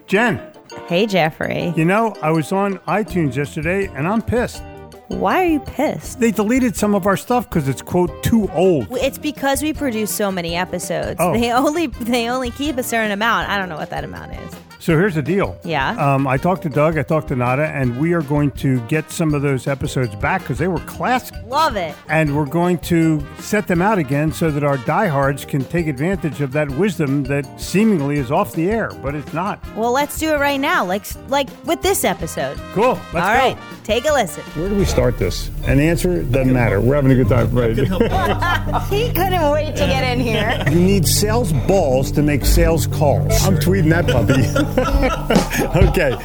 Jen. Hey, Jeffrey. You know, I was on iTunes yesterday, and I'm pissed. Why are you pissed? They deleted some of our stuff because it's, quote, too old. It's because we produce so many episodes. Oh. They only keep a certain amount. I don't know what that amount is. So here's the deal. Yeah? I talked to Doug, I talked to Nada, and we are going to get some of those episodes back because they were classic. Love it. And we're going to set them out again so that our diehards can take advantage of that wisdom that seemingly is off the air, but it's not. Well, let's do it right now, like with this episode. Cool. Let's go. All right, take a listen. Where do we start this? And the answer doesn't matter. We're having a good time. Right. He couldn't wait to get in here. You need sales balls to make sales calls. I'm tweeting that puppy. Okay.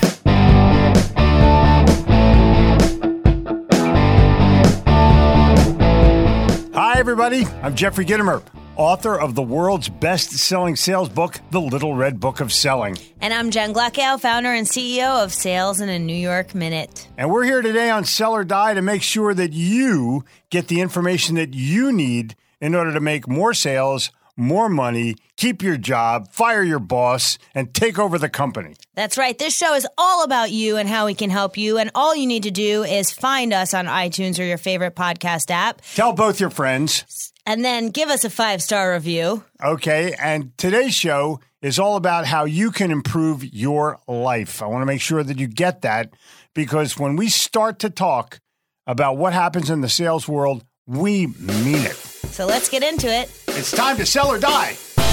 Hi, everybody. I'm Jeffrey Gitomer, author of the world's best-selling sales book, The Little Red Book of Selling. And I'm Jen Gluckow, founder and CEO of Sales in a New York Minute. And we're here today on Sell or Die to make sure that you get the information that you need in order to make more sales, more money, keep your job, fire your boss, and take over the company. That's right. This show is all about you and how we can help you. And all you need to do is find us on iTunes or your favorite podcast app. Tell both your friends. And then give us a 5-star review. Okay, and today's show is all about how you can improve your life. I want to make sure that you get that because when we start to talk about what happens in the sales world, we mean it. So let's get into it. It's time to sell or die.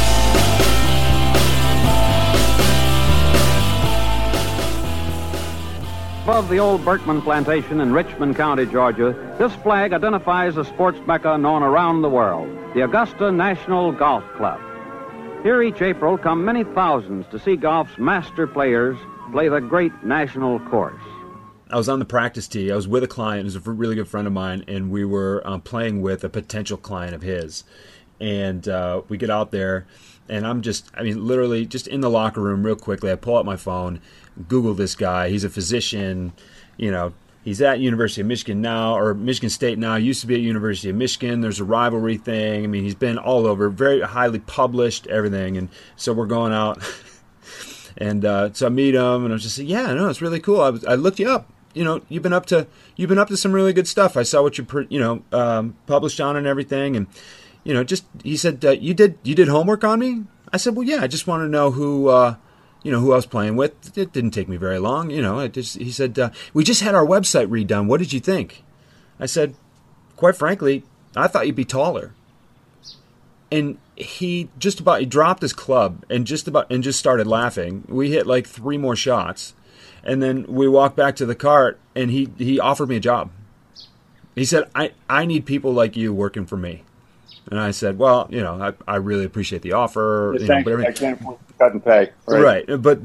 Above the old Berkman plantation in Richmond County, Georgia, this flag identifies a sports mecca known around the world, the Augusta National Golf Club. Here each April come many thousands to see golf's master players play the great national course. I was on the practice tee. I was with a client who's a really good friend of mine, and we were playing with a potential client of his. And we get out there, and I'm literally just in the locker room real quickly. I pull out my phone, Google this guy. He's a physician. You know, he's at University of Michigan now, or Michigan State now. Used to be at University of Michigan. There's a rivalry thing. I mean, he's been all over, very highly published, everything. And so we're going out, and so I meet him, and I was just saying, yeah, no, it's really cool. I looked you up. You know, you've been up to some really good stuff. I saw what you published on and everything, and he said you did homework on me. I said, well, yeah, I just wanted to know who I was playing with. It didn't take me very long. He said we just had our website redone. What did you think? I said, quite frankly, I thought you'd be taller. And he dropped his club and just started laughing. We hit like 3 more shots. And then we walked back to the cart, and he offered me a job. He said, I need people like you working for me. And I said, well, I really appreciate the offer. I can't afford to cut and pay. Right. But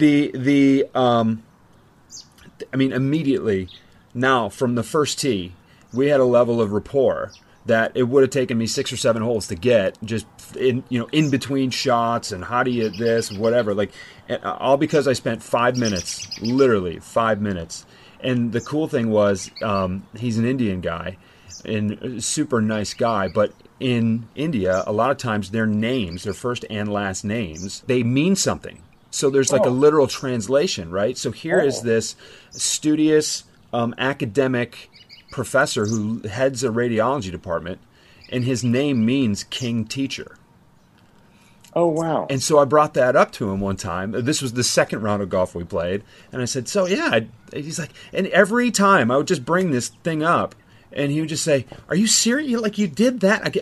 immediately now from the first tee, we had a level of rapport that it would have taken me 6 or 7 holes to get, just in between shots and how do you this, whatever, all because I spent 5 minutes, literally 5 minutes. And the cool thing was, he's an Indian guy and a super nice guy, but in India, a lot of times their names, their first and last names, they mean something. So there's a literal translation, right? So here is this studious academic professor who heads a radiology department, and his name means king teacher. Oh, wow. And so I brought that up to him one time. This was the second round of golf we played. And I said, so yeah, he's like, and every time I would just bring this thing up, and he would just say, are you serious? Like, you did that?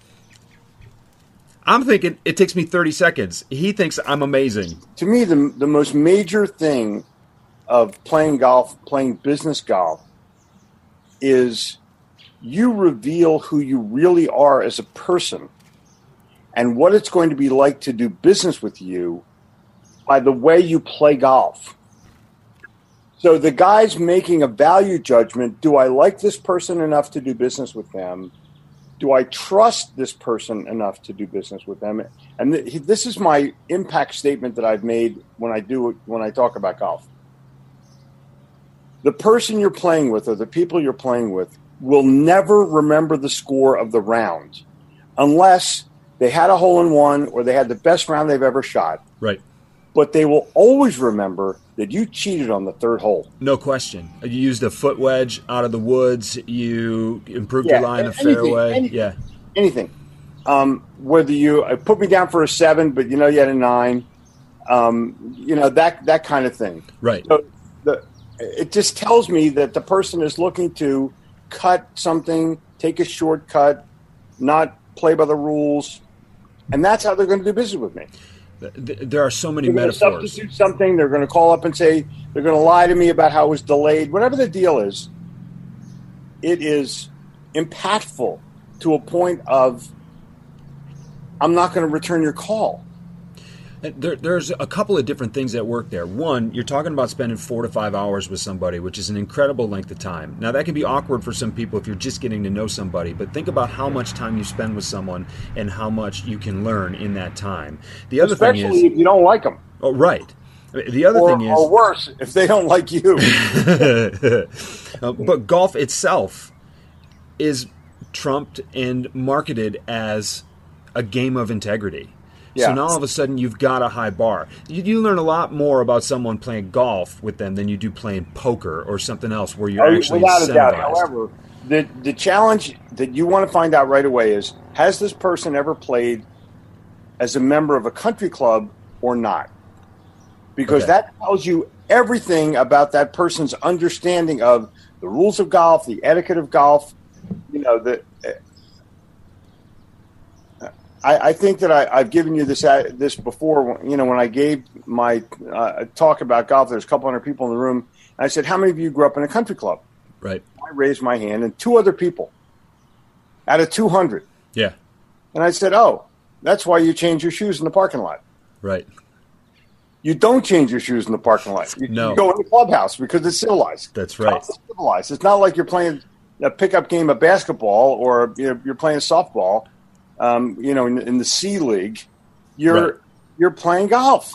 I'm thinking it takes me 30 seconds. He thinks I'm amazing. To me, the most major thing of playing golf, playing business golf, is you reveal who you really are as a person and what it's going to be like to do business with you by the way you play golf. So the guy's making a value judgment. Do I like this person enough to do business with them? Do I trust this person enough to do business with them? And this is my impact statement that I've made when I talk about golf. The person you're playing with or the people you're playing with will never remember the score of the round unless they had a hole-in-one or they had the best round they've ever shot. Right. but they will always remember that you cheated on the third hole. No question. You used a foot wedge out of the woods. You improved your lie in the fairway. Anything. Whether you put me down for a 7, but you had a 9. That kind of thing. Right. So it just tells me that the person is looking to cut something, take a shortcut, not play by the rules, and that's how they're going to do business with me. There are so many metaphors. They're going to substitute something. They're going to call up and say they're going to lie to me about how it was delayed. Whatever the deal is, it is impactful to a point of I'm not going to return your call. There's a couple of different things at work there. One, you're talking about spending 4 to 5 hours with somebody, which is an incredible length of time. Now, that can be awkward for some people if you're just getting to know somebody, but think about how much time you spend with someone and how much you can learn in that time. The other thing is, especially if you don't like them. Oh, right. The other thing is, or worse, if they don't like you. But golf itself is trumped and marketed as a game of integrity. Yeah. So now all of a sudden you've got a high bar. You learn a lot more about someone playing golf with them than you do playing poker or something else where you're actually without a doubt. incentivized. However, the challenge that you want to find out right away is, has this person ever played as a member of a country club or not? Because that tells you everything about that person's understanding of the rules of golf, the etiquette of golf. I think that I've given you this before. When I gave my talk about golf, there's a couple hundred people in the room. And I said, how many of you grew up in a country club? Right. I raised my hand, and 2 other people out of 200. Yeah. And I said, oh, that's why you change your shoes in the parking lot. Right. You don't change your shoes in the parking lot. You go in the clubhouse because it's civilized. That's right. It's civilized. It's not like you're playing a pickup game of basketball or you're playing softball. In the C League, you're playing golf,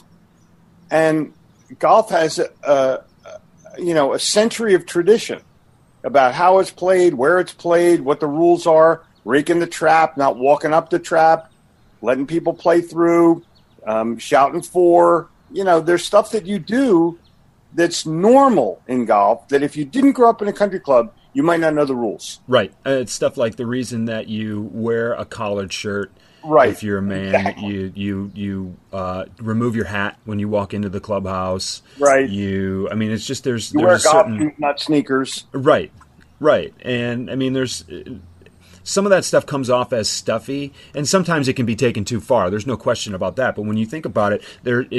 and golf has a century of tradition about how it's played, where it's played, what the rules are, raking the trap, not walking up the trap, letting people play through, shouting for. There's stuff that you do that's normal in golf that if you didn't grow up in a country club, you might not know the rules. Right. It's stuff like the reason that you wear a collared shirt. Right. If you're a man, exactly. you remove your hat when you walk into the clubhouse. Right. It's just there's wear a certain golf shoes, not sneakers. Right. And there's some of that stuff comes off as stuffy, and sometimes it can be taken too far. There's no question about that. But when you think about it,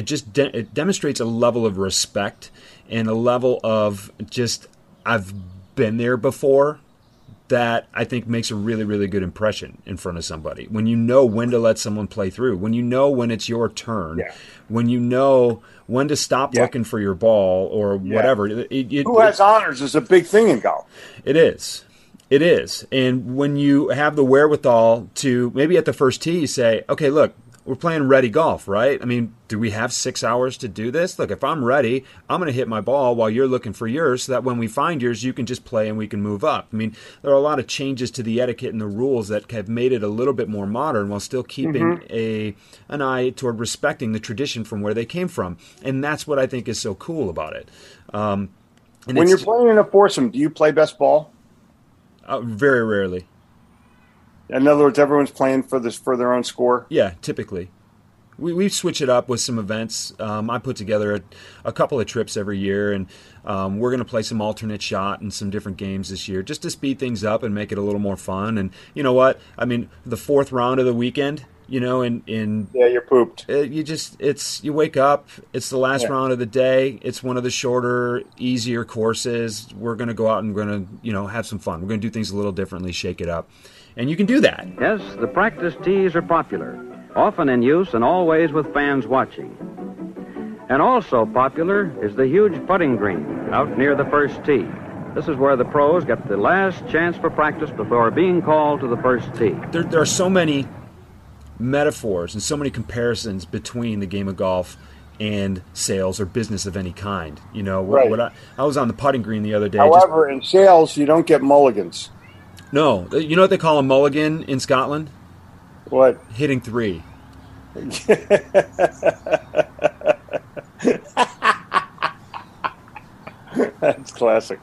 it demonstrates a level of respect and a level of just I've been there before that I think makes a really, really good impression in front of somebody. When you know when to let someone play through, when you know when it's your turn, when you know when to stop looking for your ball or whatever. Who has honors is a big thing in golf. It is. And when you have the wherewithal to maybe at the first tee you say, okay, look, we're playing ready golf, right? Do we have 6 hours to do this? Look, if I'm ready, I'm going to hit my ball while you're looking for yours so that when we find yours, you can just play and we can move up. There are a lot of changes to the etiquette and the rules that have made it a little bit more modern while still keeping an eye toward respecting the tradition from where they came from. And that's what I think is so cool about it. When you're playing in a foursome, do you play best ball? Very rarely. In other words, everyone's playing for their own score? Yeah, typically. We switch it up with some events. I put together a couple of trips every year, and we're going to play some alternate shot and some different games this year just to speed things up and make it a little more fun. And you know what? The 4th round of the weekend, you're pooped. You wake up, it's the last round of the day. It's one of the shorter, easier courses. We're going to go out and we're going to have some fun. We're going to do things a little differently, shake it up. And you can do that. Yes, the practice tees are popular, often in use and always with fans watching. And also popular is the huge putting green out near the first tee. This is where the pros get the last chance for practice before being called to the first tee. There are so many metaphors and so many comparisons between the game of golf and sales or business of any kind. Right. I was on the putting green the other day. However, in sales, you don't get mulligans. No. You know what they call a mulligan in Scotland? What? Hitting 3. classic.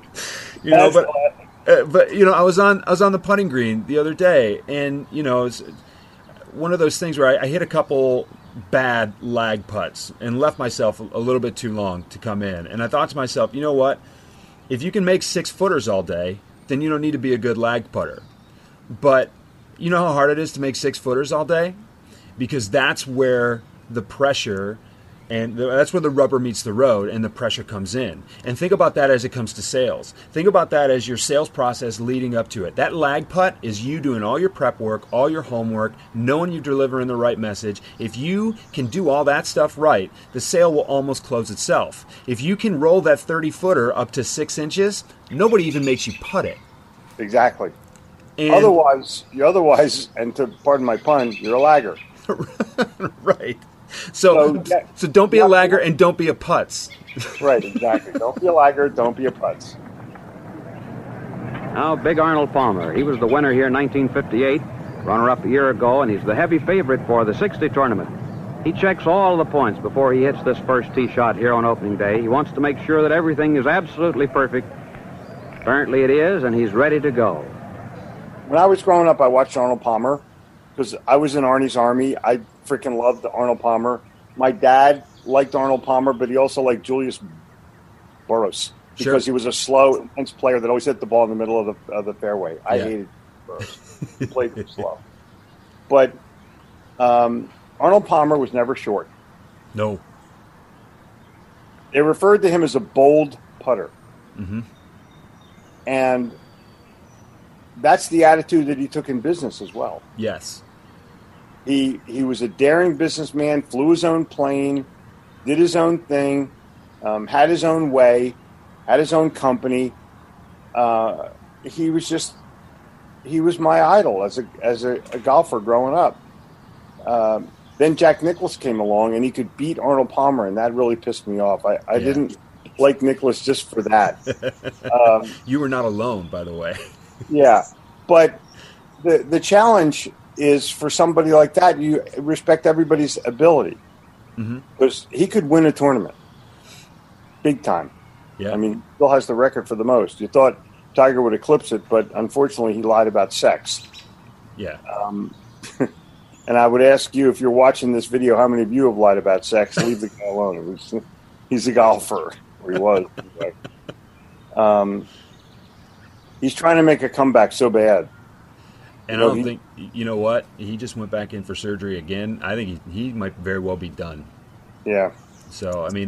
But I was on the putting green the other day, and it's one of those things where I hit a couple bad lag putts and left myself a little bit too long to come in. And I thought to myself, you know what? If you can make 6-footers all day, then you don't need to be a good lag putter. But you know how hard it is to make 6-footers all day? Because that's where the pressure and that's where the rubber meets the road and the pressure comes in. And think about that as it comes to sales. Think about that as your sales process leading up to it. That lag putt is you doing all your prep work, all your homework, knowing you're delivering the right message. If you can do all that stuff right, the sale will almost close itself. If you can roll that 30-footer up to 6 inches, nobody even makes you putt it. Exactly. And otherwise, and to pardon my pun, you're a lagger. Right. So don't be a lagger and don't be a putz. Right, exactly. Don't be a lagger, don't be a putz. Now, Big Arnold Palmer. He was the winner here in 1958, runner-up a year ago, and he's the heavy favorite for the 60 tournament. He checks all the points before he hits this first tee shot here on opening day. He wants to make sure that everything is absolutely perfect. Apparently it is, and he's ready to go. When I was growing up, I watched Arnold Palmer because I was in Arnie's Army. I freaking loved Arnold Palmer. My dad liked Arnold Palmer, but he also liked Julius Burroughs because he was a slow, intense player that always hit the ball in the middle of the fairway. I hated Burroughs. He played too slow. But Arnold Palmer was never short. No. They referred to him as a bold putter. Mm-hmm. And that's the attitude that he took in business as well. Yes. He was a daring businessman, flew his own plane, did his own thing, had his own way, had his own company. He was my idol as a golfer growing up. Then Jack Nicklaus came along and he could beat Arnold Palmer, and that really pissed me off. I didn't like Nicklaus just for that. You were not alone, by the way. Yeah, but the challenge is for somebody like that, you respect everybody's ability. Because he could win a tournament big time. Yeah. I mean, still has the record for the most. You thought Tiger would eclipse it, but unfortunately he lied about sex. Yeah. And I would ask you, if you're watching this video, how many of you have lied about sex? Leave the guy alone. He's a golfer, or he was. He's trying to make a comeback so bad. And I don't think, you know what? He just went back in for surgery again. I think he might very well be done. Yeah. So, I mean,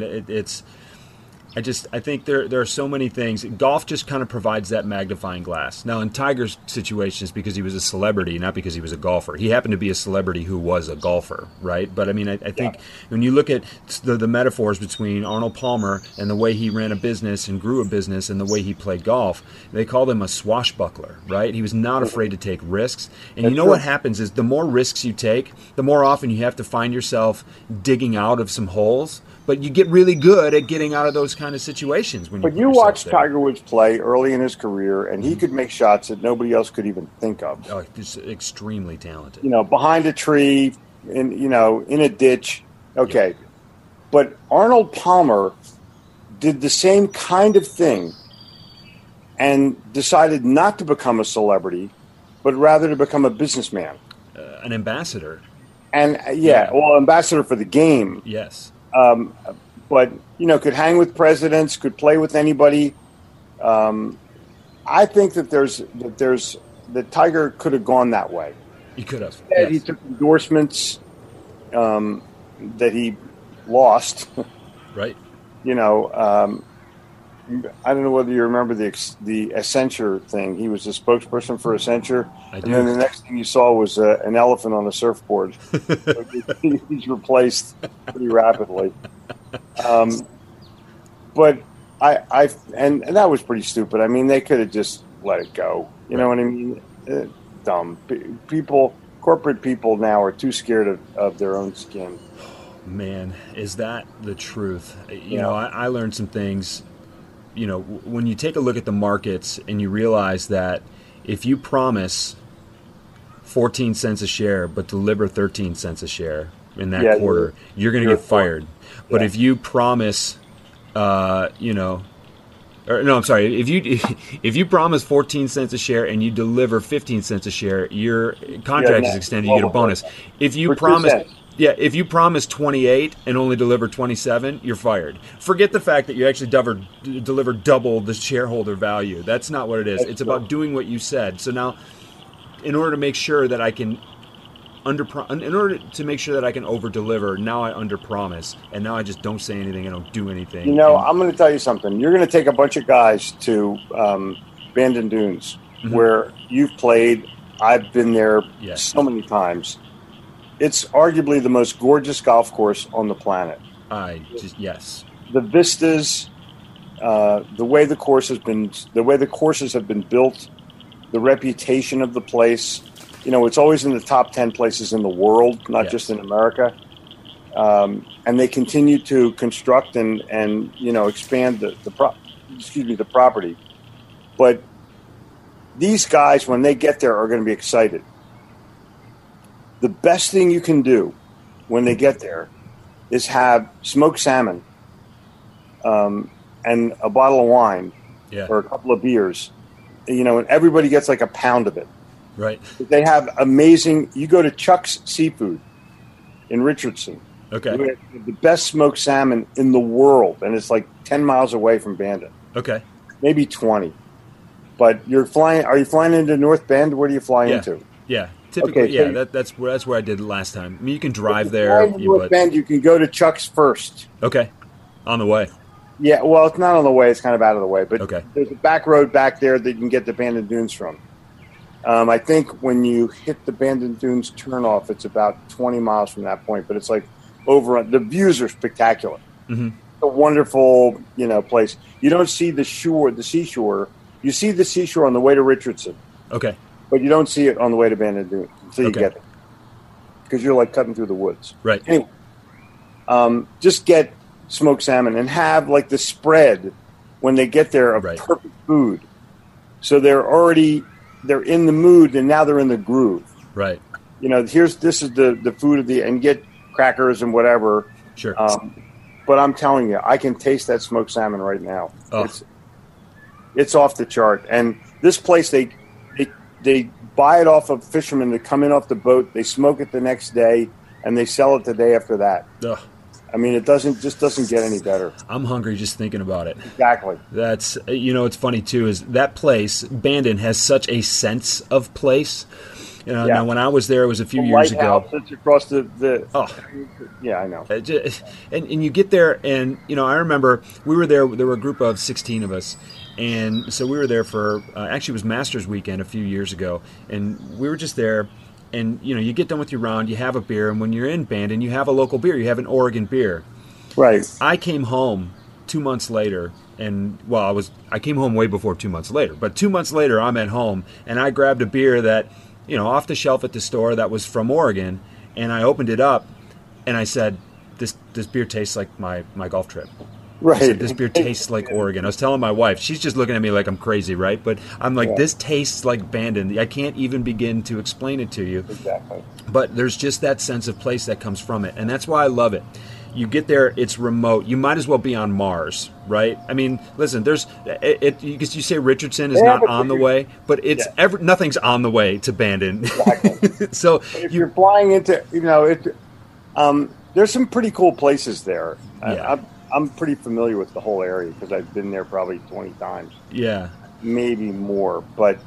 I think there are so many things. Golf just kind of provides that magnifying glass. Now, in Tiger's situation, it's because he was a celebrity, not because he was a golfer. He happened to be a celebrity who was a golfer, right? But, I mean, I think when you look at the metaphors between Arnold Palmer and the way he ran a business and grew a business and the way he played golf, they called him a swashbuckler, right? He was not afraid to take risks. And you know what happens is the more risks you take, the more often you have to find yourself digging out of some holes. But you get really good at getting out of those kind of situations. But you watched Tiger Woods play early in his career, and he could make shots that nobody else could even think of. Oh, he's extremely talented. Behind a tree, in a ditch. Okay. Yeah. But Arnold Palmer did the same kind of thing and decided not to become a celebrity, but rather to become a businessman. An ambassador. And, ambassador for the game. Yes. But could hang with presidents, could play with anybody. I think that Tiger could have gone that way. He could have. Yes. He took endorsements that he lost. Right. I don't know whether you remember the Accenture thing. He was a spokesperson for Accenture, and then the next thing you saw was an elephant on a surfboard. He's replaced pretty rapidly. But and that was pretty stupid. I mean, they could have just let it go. You know what I mean? Dumb people. Corporate people now are too scared of their own skin. Man, is that the truth? I learned some things. When you take a look at the markets and you realize that if you promise 14 cents a share but deliver 13 cents a share in that quarter, you're going to get fired. But if you promise, Or, no, I'm sorry. If you promise 14 cents a share and you deliver 15 cents a share, your contract is extended. You get a bonus. If you promise, if you promise 28 and only deliver 27, you're fired. Forget the fact that you actually deliver double the shareholder value. That's not what it is. It's about doing what you said. So now, in order to make sure that I can over deliver, now I under promise, and now I just don't say anything. I don't do anything. I'm going to tell you something. You're going to take a bunch of guys to Bandon Dunes, where you've played. I've been there so many times. It's arguably the most gorgeous golf course on the planet. Yes. The vistas, the way the courses have been built, the reputation of the place. It's always in the top 10 places in the world, not just in America. And they continue to construct and expand the property. But these guys, when they get there, are going to be excited. The best thing you can do when they get there is have smoked salmon and a bottle of wine or a couple of beers, and everybody gets like a pound of it. Right. They have amazing. You go to Chuck's Seafood in Richardson. Okay. You have the best smoked salmon in the world, and it's like 10 miles away from Bandon. Okay. Maybe 20. But you're flying. Are you flying into North Bend? Where do you fly into? Yeah. Typically, that's where I did last time. I mean, you can drive there. North Bend, you can go to Chuck's first. Okay. On the way. Yeah. Well, it's not on the way. It's kind of out of the way. But okay. There's a back road back there that you can get to Bandon Dunes from. I think when you hit the Bandon Dunes turnoff, it's about 20 miles from that point. But it's like the views are spectacular. Mm-hmm. It's a wonderful, place. You don't see the seashore. You see the seashore on the way to Richardson. Okay. But you don't see it on the way to Bandon Dunes until you get there. Because you're like cutting through the woods. Right. Anyway, just get smoked salmon and have like the spread when they get there of perfect food. So they're in the mood, and now they're in the groove. Right. This is the food and get crackers and whatever. Sure. But I'm telling you, I can taste that smoked salmon right now. Oh. It's off the chart. And this place, they buy it off of fishermen that come in off the boat. They smoke it the next day, and they sell it the day after that. Ugh. I mean, it doesn't get any better. I'm hungry just thinking about it. Exactly. That's, it's funny too, is that place, Bandon, has such a sense of place. Now when I was there, it was a few years ago. It's across the yeah, I know. And you get there, and I remember we were there. There were a group of 16 of us, and so we were there for actually it was Masters weekend a few years ago, and we were just there. And you get done with your round, you have a beer, and when you're in Bandon, you have a local beer. You have an Oregon beer. Right. I came home 2 months later, and I came home way before 2 months later. But 2 months later, I'm at home, and I grabbed a beer that off the shelf at the store that was from Oregon, and I opened it up, and I said, "This beer tastes like my golf trip." Right. I said, "This beer tastes like Oregon." I was telling my wife. She's just looking at me like I'm crazy, right? But I'm like, This tastes like Bandon. I can't even begin to explain it to you. Exactly. But there's just that sense of place that comes from it, and that's why I love it. You get there, it's remote. You might as well be on Mars, right? I mean, listen, you say Richardson is not on the way, but it's nothing's on the way to Bandon. Exactly. So if you're flying into, there's some pretty cool places there. Yeah. I'm pretty familiar with the whole area because I've been there probably 20 times. Yeah. Maybe more. But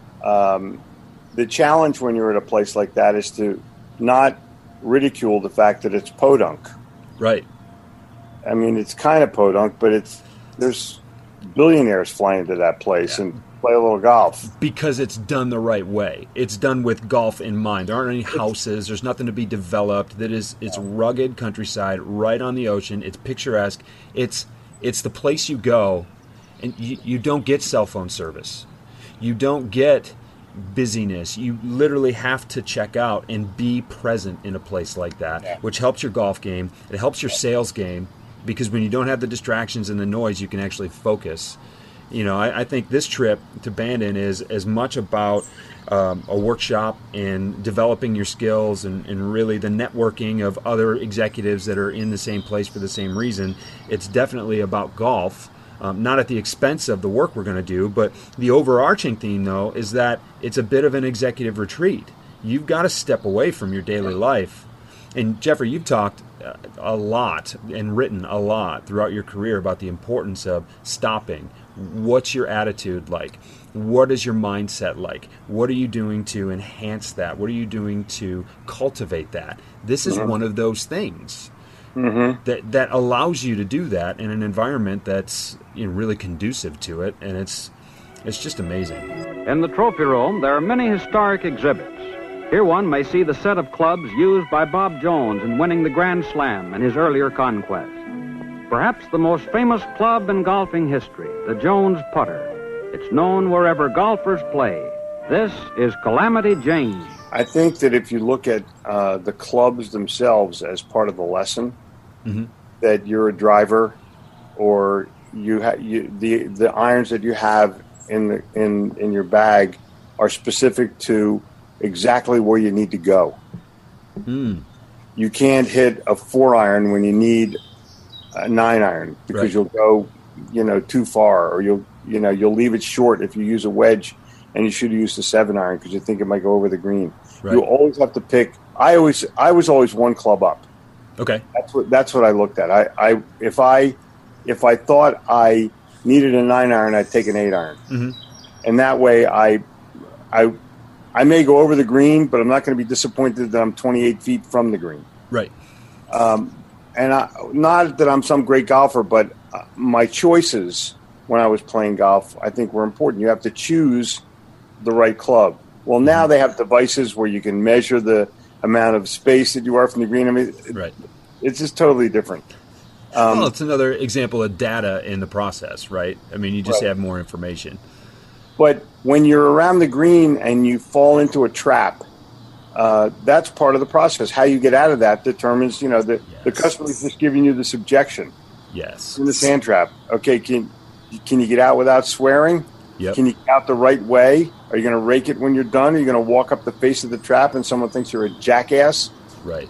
the challenge when you're at a place like that is to not ridicule the fact that it's podunk. Right. I mean, it's kind of podunk, but there's billionaires flying to that place and play a little golf. Because it's done the right way. It's done with golf in mind. There aren't any houses. There's nothing to be developed. It's rugged countryside right on the ocean. It's picturesque. It's the place you go, and you don't get cell phone service. You don't get busyness. You literally have to check out and be present in a place like that, which helps your golf game. It helps your sales game, because when you don't have the distractions and the noise, you can actually focus. I think this trip to Bandon is as much about a workshop and developing your skills and really the networking of other executives that are in the same place for the same reason. It's definitely about golf, not at the expense of the work we're going to do, but the overarching theme, though, is that it's a bit of an executive retreat. You've got to step away from your daily life. And Jeffrey, you've talked a lot and written a lot throughout your career about the importance of stopping. What's your attitude like? What is your mindset like? What are you doing to enhance that? What are you doing to cultivate that? This is one of those things that allows you to do that in an environment that's really conducive to it, and it's just amazing. In the trophy room, there are many historic exhibits. Here one may see the set of clubs used by Bob Jones in winning the Grand Slam in his earlier conquest. Perhaps the most famous club in golfing history, the Jones putter. It's known wherever golfers play. This is Calamity Jane. I think that if you look at the clubs themselves as part of the lesson, that you're a driver, or the irons that you have in your bag are specific to exactly where you need to go. You can't hit a 4-iron when you need a 9-iron because you'll go, too far, or you'll leave it short if you use a wedge, and you should use the 7-iron because you think it might go over the green. Right. You always have to pick. I was always one club up. Okay, that's what I looked at. If I thought I needed a 9-iron, I'd take an 8-iron, and that way I may go over the green, but I'm not going to be disappointed that I'm 28 feet from the green. Right. Not that I'm some great golfer, but my choices when I was playing golf, I think, were important. You have to choose the right club. Well, now they have devices where you can measure the amount of space that you are from the green. I mean, it's just totally different. Well, it's another example of data in the process, right? I mean, you just have more information. But when you're around the green and you fall into a trap, that's part of the process. How you get out of that determines, the customer is just giving you the subjection. Yes. In the sand trap. Okay, can you get out without swearing? Yep. Can you get out the right way? Are you going to rake it when you're done? Are you going to walk up the face of the trap and someone thinks you're a jackass? Right.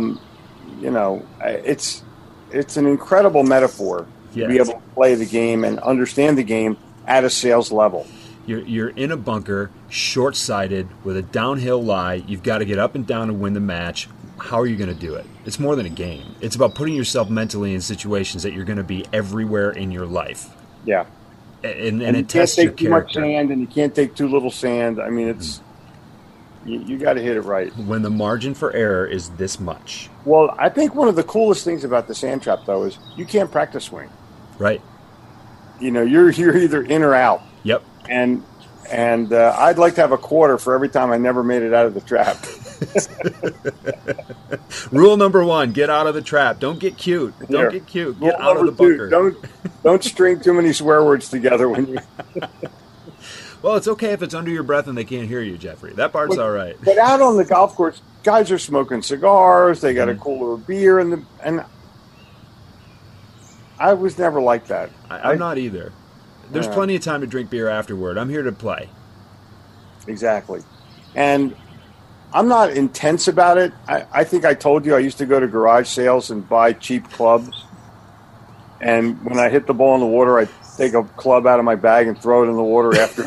It's an incredible metaphor to be able to play the game and understand the game at a sales level. You're in a bunker, short-sighted, with a downhill lie. You've got to get up and down to win the match. How are you going to do it? It's more than a game. It's about putting yourself mentally in situations that you're going to be everywhere in your life. Yeah. And it tests your character. You can't take too much sand, and you can't take too little sand. I mean, it's you got to hit it right. When the margin for error is this much. Well, I think one of the coolest things about the sand trap, though, is you can't practice swing. Right. You're either in or out. Yep. And I'd like to have a quarter for every time I never made it out of the trap. Rule number 1: get out of the trap. Don't get cute. Don't get cute. Get out of the bunker. Don't string too many swear words together when you. Well, it's okay if it's under your breath and they can't hear you, Jeffrey. That part's all right. But out on the golf course, guys are smoking cigars. They got a cooler of beer, and I was never like that. I'm not either. There's plenty of time to drink beer afterward. I'm here to play. Exactly. And I'm not intense about it. I think I told you I used to go to garage sales and buy cheap clubs. And when I hit the ball in the water, I'd take a club out of my bag and throw it in the water after.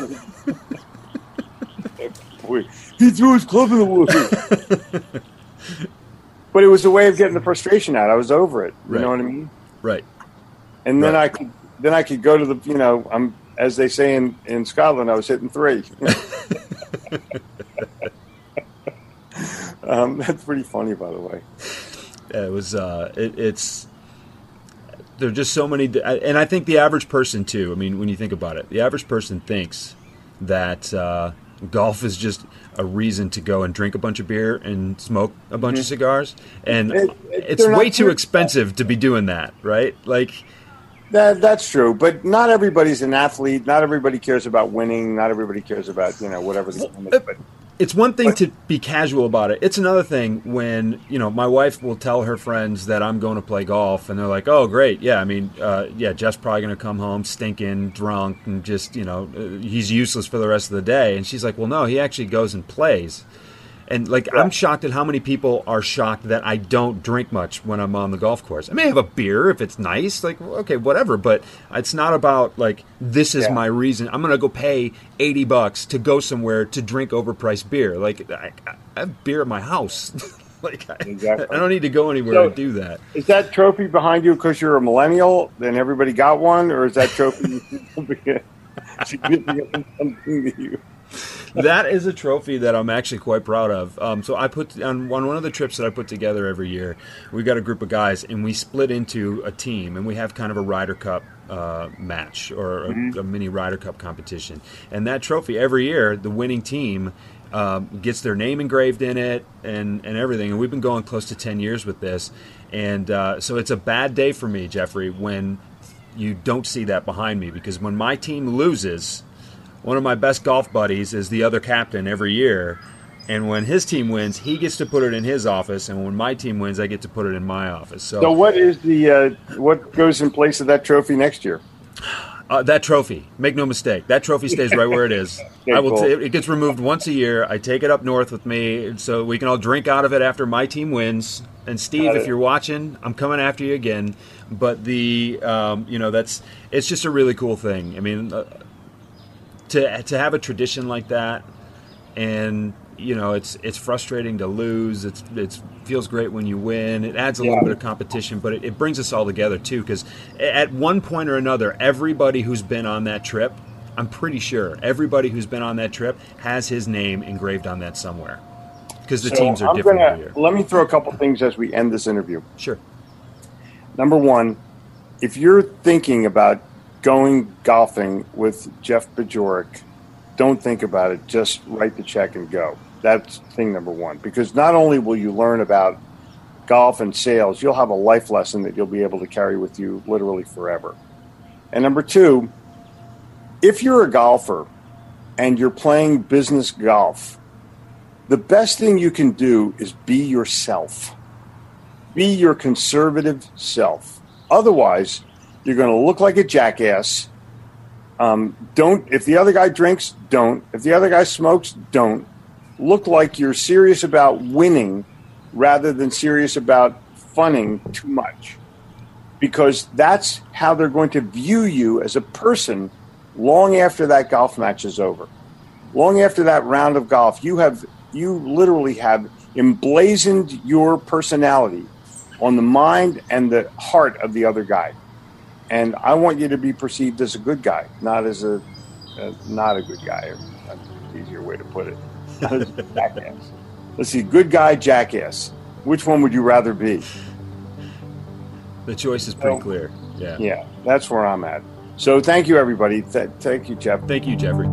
He threw his club in the water. But it was a way of getting the frustration out. I was over it. You know what I mean? Right. And then I could go to the, I'm, as they say in Scotland, I was hitting 3. That's pretty funny, by the way. It was, it's, there are just so many, and I think the average person too, I mean, when you think about it, the average person thinks that golf is just a reason to go and drink a bunch of beer and smoke a bunch of cigars. And it's way too expensive to be doing that, right? Like, that's true, but not everybody's an athlete. Not everybody cares about winning. Not everybody cares about whatever the game is. But it's one thing to be casual about it. It's another thing when my wife will tell her friends that I'm going to play golf, and they're like, "Oh, great, yeah. I mean, Jeff's probably going to come home stinking, drunk, and just he's useless for the rest of the day." And she's like, "Well, no, he actually goes and plays." And like, I'm shocked at how many people are shocked that I don't drink much when I'm on the golf course. I may have a beer if it's nice, like, okay, whatever. But it's not about like, this is my reason. I'm going to go pay $80 to go somewhere to drink overpriced beer. Like, I have beer at my house. Like, I don't need to go anywhere to do that. Is that trophy behind you because you're a millennial and everybody got one? Or is that trophy significant something to you? That is a trophy that I'm actually quite proud of. So I put on one of the trips that I put together every year, we got a group of guys and we split into a team and we have kind of a Ryder Cup match or a mini Ryder Cup competition. And that trophy every year, the winning team gets their name engraved in it and everything. And we've been going close to 10 years with this. And so it's a bad day for me, Jeffrey, when you don't see that behind me, because when my team loses, one of my best golf buddies is the other captain every year, and when his team wins, he gets to put it in his office, and when my team wins, I get to put it in my office. So what is the what goes in place of that trophy next year? That trophy, make no mistake, that trophy stays right where it is. It gets removed once a year. I take it up north with me so we can all drink out of it after my team wins. And Steve, if you're watching, I'm coming after you again. But it's just a really cool thing. I mean, to have a tradition like that, and it's frustrating to lose. It feels great when you win. It adds a little bit of competition, but it brings us all together too. Because at one point or another, everybody who's been on that trip, I'm pretty sure everybody who's been on that trip has his name engraved on that somewhere. Because the teams are different every year. Let me throw a couple things as we end this interview. Sure. Number one, if you're thinking about going golfing with Jeff Bajorek, don't think about it. Just write the check and go. That's thing number one. Because not only will you learn about golf and sales, you'll have a life lesson that you'll be able to carry with you literally forever. And number two, if you're a golfer and you're playing business golf, the best thing you can do is be yourself. Be your conservative self. Otherwise, you're going to look like a jackass. If the other guy drinks, don't. If the other guy smokes, don't. Look like you're serious about winning rather than serious about funning too much. Because that's how they're going to view you as a person long after that golf match is over. Long after that round of golf, you literally have emblazoned your personality on the mind and the heart of the other guy. And I want you to be perceived as a good guy, not as not a good guy. That's an easier way to put it. Not as a jackass. Let's see, good guy, jackass. Which one would you rather be? The choice is pretty clear. Yeah. Yeah, that's where I'm at. So thank you, everybody. Thank you, Jeff. Thank you, Jeffrey.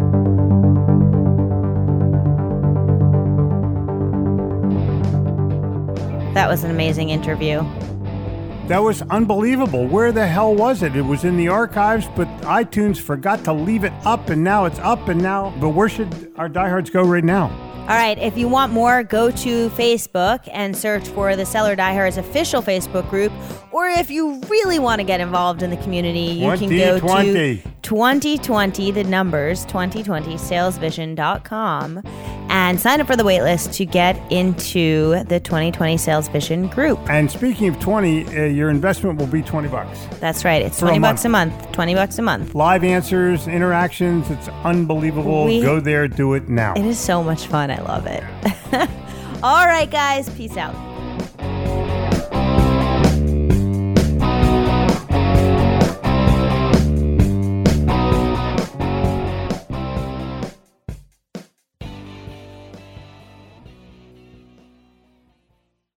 That was an amazing interview. That was unbelievable. Where the hell was it? It was in the archives, but iTunes forgot to leave it up, and now it's up, and now. But where should our diehards go right now? All right, if you want more, go to Facebook and search for the Cellar Diehards official Facebook group. Or if you really want to get involved in the community, you can go to 2020, the numbers, 2020salesvision.com, and sign up for the waitlist to get into the 2020 Sales Vision group. And speaking of 20, your investment will be $20. That's right. It's $20 a month. $20 a month. Live answers, interactions. It's unbelievable. Go there. Do it now. It is so much fun. I love it. All right, guys. Peace out.